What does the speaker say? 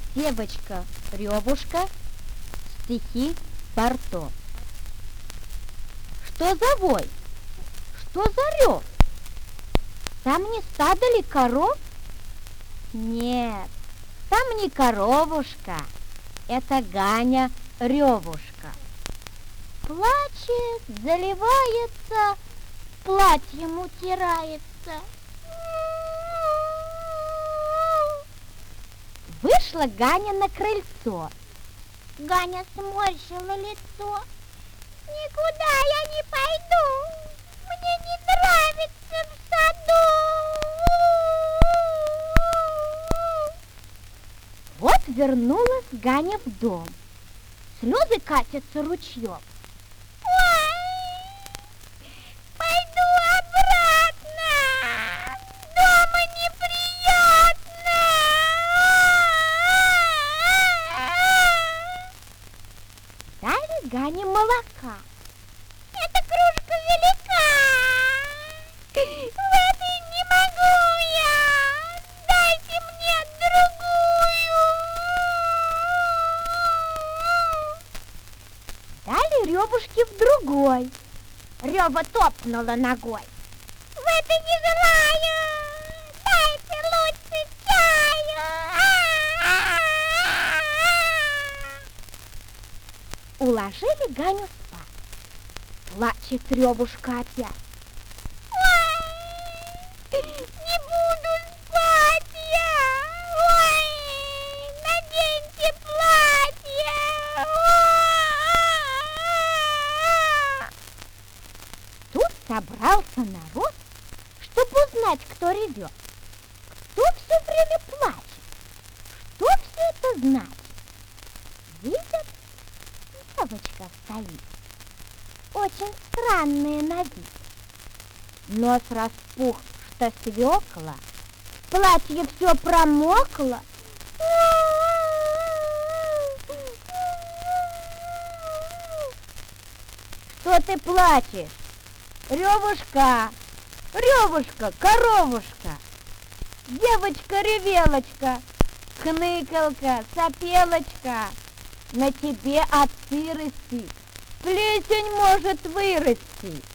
Девочка-ревушка. Стихи Барто. Что за вой? Что за рев? Там не стадо ли коров? Нет, там не коровушка, это Ганя-ревушка. Плачет, заливается, платьем утирается. Вышла Ганя на крыльцо. Ганя сморщила лицо. Никуда я не пойду, мне не нравится в саду. Вот вернулась Ганя в дом. Слезы катятся ручьем. Ой, пойду обратно, дома неприятно. Дали Гане молока. Эта кружка велика, в этой не могу я, дайте мне другую. Дали ревушке в другой. Рева топнула ногой. В этой не желаю, дайте лучше чаю. Уложили Ганю спать. Плачет ревушка опять. Ой, не буду спать я. Ой, наденьте платье. Тут собрался народ, чтобы узнать, кто ревет. Кто все время плачет? Что все это значит? Видят? Девочка стоит, очень странная на вид. Нос распух, что свекла, платье все промокло. Что ты плачешь? Ревушка, ревушка, коровушка, девочка-ревелочка, хныкалка, сопелочка. На тебе от сырости плесень может вырасти.